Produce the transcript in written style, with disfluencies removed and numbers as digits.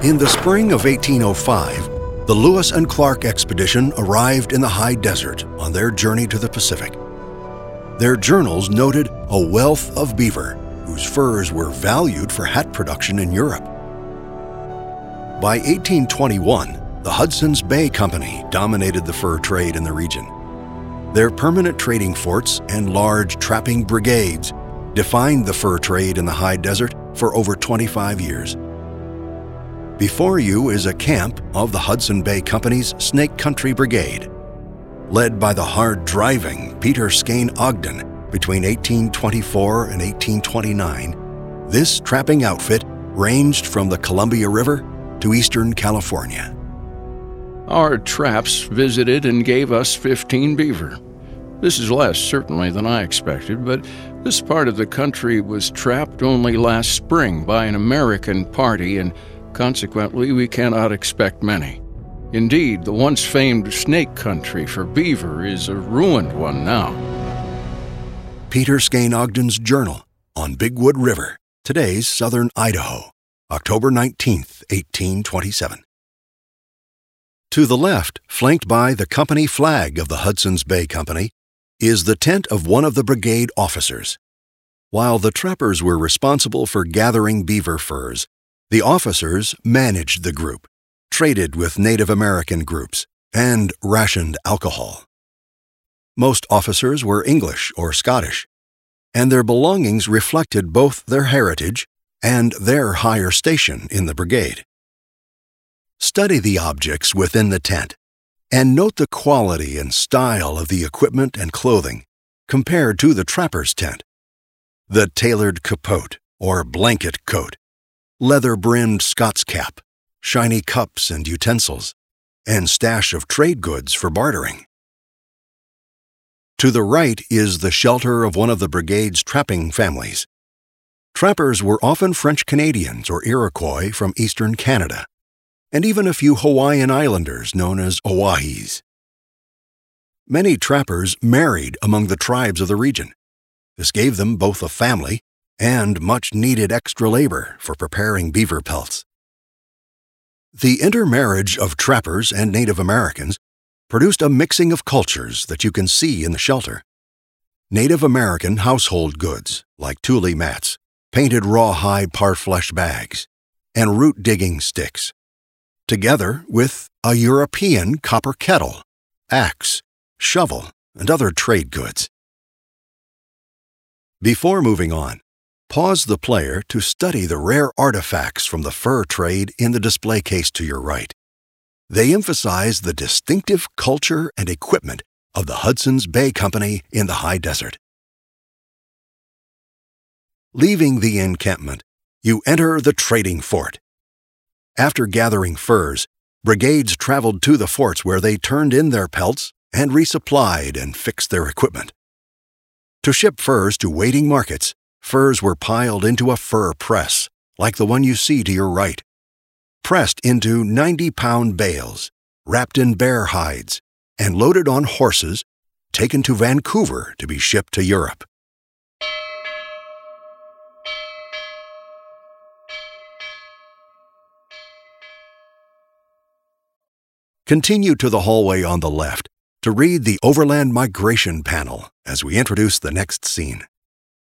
In the spring of 1805, the Lewis and Clark expedition arrived in the high desert on their journey to the Pacific. Their journals noted a wealth of beaver, whose furs were valued for hat production in Europe. By 1821, the Hudson's Bay Company dominated the fur trade in the region. Their permanent trading forts and large trapping brigades defined the fur trade in the high desert for over 25 years. Before you is a camp of the Hudson Bay Company's Snake Country Brigade. Led by the hard-driving Peter Skane Ogden between 1824 and 1829, this trapping outfit ranged from the Columbia River to eastern California. Our traps visited and gave us 15 beaver. This is less, certainly, than I expected, but this part of the country was trapped only last spring by an American party, and consequently, we cannot expect many. Indeed, the once famed Snake Country for beaver is a ruined one now. Peter Skane Ogden's Journal on Bigwood River, today's southern Idaho, October 19, 1827. To the left, flanked by the company flag of the Hudson's Bay Company, is the tent of one of the brigade officers. While the trappers were responsible for gathering beaver furs, the officers managed the group, traded with Native American groups, and rationed alcohol. Most officers were English or Scottish, and their belongings reflected both their heritage and their higher station in the brigade. Study the objects within the tent and note the quality and style of the equipment and clothing compared to the trapper's tent. The tailored capote or blanket coat, leather-brimmed Scots cap, shiny cups and utensils, and stash of trade goods for bartering. To the right is the shelter of one of the brigade's trapping families. Trappers were often French Canadians or Iroquois from eastern Canada, and even a few Hawaiian islanders known as Owahis. Many trappers married among the tribes of the region. This gave them both a family and much-needed extra labor for preparing beaver pelts. The intermarriage of trappers and Native Americans produced a mixing of cultures that you can see in the shelter. Native American household goods, like tule mats, painted rawhide parfleche bags, and root-digging sticks, together with a European copper kettle, axe, shovel, and other trade goods. Before moving on, pause the player to study the rare artifacts from the fur trade in the display case to your right. They emphasize the distinctive culture and equipment of the Hudson's Bay Company in the high desert. Leaving the encampment, you enter the trading fort. After gathering furs, brigades traveled to the forts where they turned in their pelts and resupplied and fixed their equipment. To ship furs to waiting markets, furs were piled into a fur press, like the one you see to your right, pressed into 90-pound bales, wrapped in bear hides, and loaded on horses, taken to Vancouver to be shipped to Europe. Continue to the hallway on the left to read the Overland Migration panel as we introduce the next scene.